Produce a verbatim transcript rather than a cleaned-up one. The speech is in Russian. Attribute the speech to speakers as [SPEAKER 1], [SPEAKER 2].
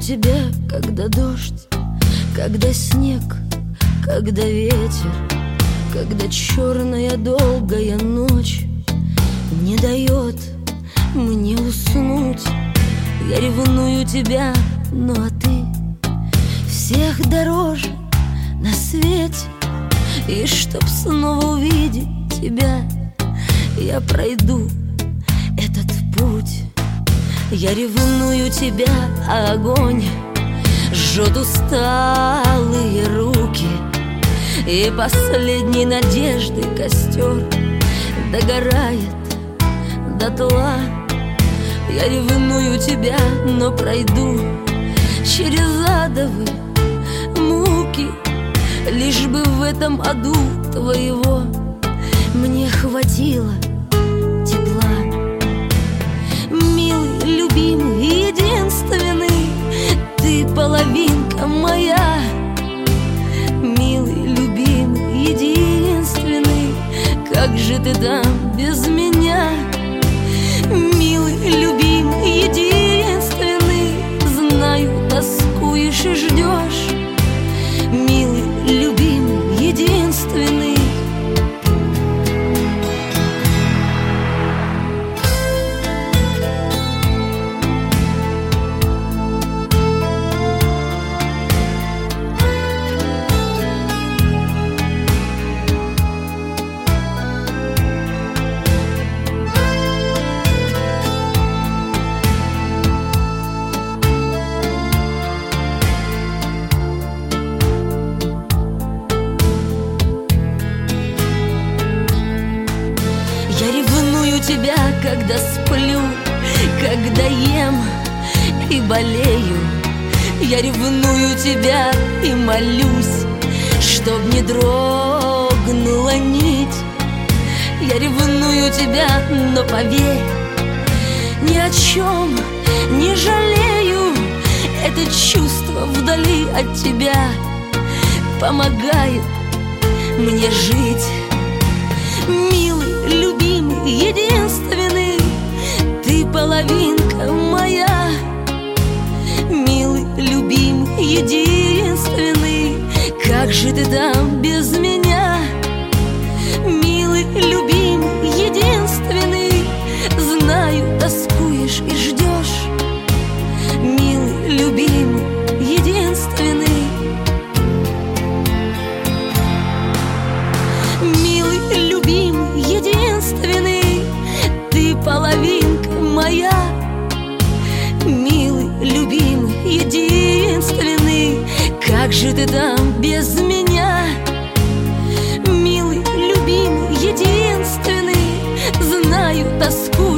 [SPEAKER 1] тебя, когда дождь, когда снег, когда ветер, когда черная долгая ночь не дает мне уснуть. Я ревную тебя, ну а ты всех дороже на свете. И чтоб снова увидеть тебя, я пройду этот путь. Я ревную тебя, а огонь жжет усталые руки, и последней надежды костер догорает дотла. Я ревную тебя, но пройду через адовые муки, лишь бы в этом аду твоего мне хватило тепла. Милый, любимый, единственный, ты половинка моя. Милый, любимый, единственный, как же ты там без меня? Милый, любимый, единственный, знаю, тоскуешь и ждешь. Милый, любимый, единственный. Я ревную тебя, когда сплю, когда ем и болею. Я ревную тебя и молюсь, чтоб не дрогнула нить. Я ревную тебя, но поверь, ни о чем не жалею. Это чувство вдали от тебя помогает мне жить. Милый, любимый, единственный, ты половинка моя. Милый, любимый, единственный, как же ты там без меня? Милый, любимый, единственный, знаю, тоскуешь и ждешь. Милый, любимый, единственный. Милый, любимый, единственный, ты половинка моя. Милый, любимый, единственный, как же ты там без меня? Милый, любимый, единственный, знаю, тоску